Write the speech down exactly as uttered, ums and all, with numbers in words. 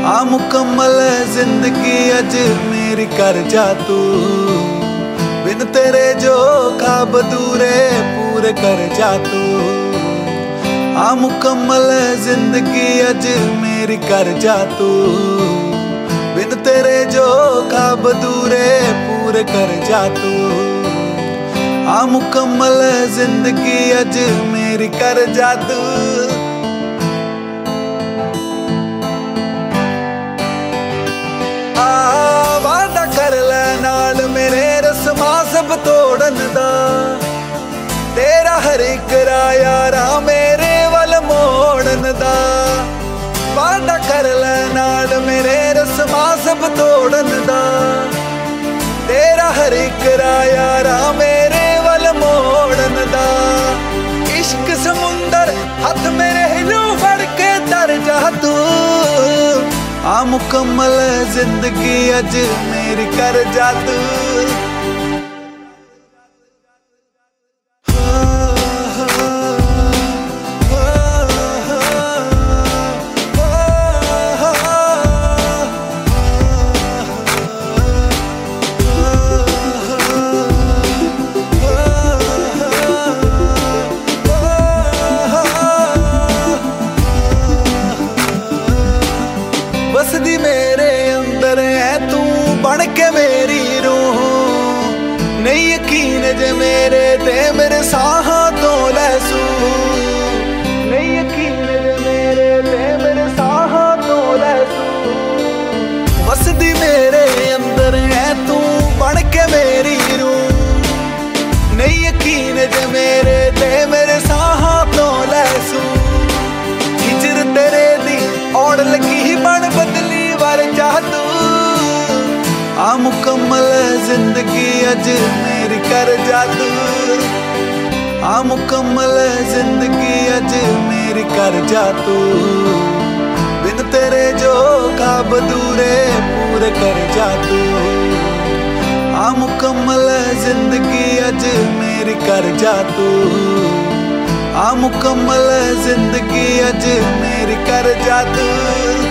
आ मुकम्मल जिंदगी अज मेरी कर जा तू, बिन तेरे जो ख्वाब दूरे पूरे कर जा तू। आ मुकम्मल जिंदगी अज मेरी कर जा तू, बिन तेरे जो ख्वाब दूरे पूरे कर जा तू। आ मुकम्मल जिंदगी अज मेरी कर जा तू। सब तोड़न दा तेरा हर एक यारा मेरे वल मोड़न दा, वादा कर ले नाल मेरे रस्मा सब तोड़न दा। तेरा हर एक यारा मेरे वल मोड़न दा। इश्क समुंदर हाथ मेरे हिलू फड़ के तर जा तू। आ मुकम्मल जिंदगी अज मेरी कर जा तू। बसदी मेरे अंदर है तू बन के मेरी रूह, नहीं यकीन जे मेरे ते मेरे साहा तो लैसू। नहीं यकीन जे मेरे ते मेरे साहा तो लैसू। बसदी मेरे अंदर है तू बन के मेरी रूह, नहीं यकीन जे मेरे ते मेरे साहा तो लैसू। हिजर तेरे दी औड़ लगी बन बदली वार जा तू। आ मुकम्मल जिंदगी अज मेरी कर जा तू। आ मुकम्मल जिंदगी अज मेरी कर जा तू, बिन तेरे जो ख्वाब दूरे पूरे कर जा तू। आ मुकम्मल जिंदगी अज मेरी कर जा तू। आ मुकम्मल जिंदगी अज मेरी कर जा तू।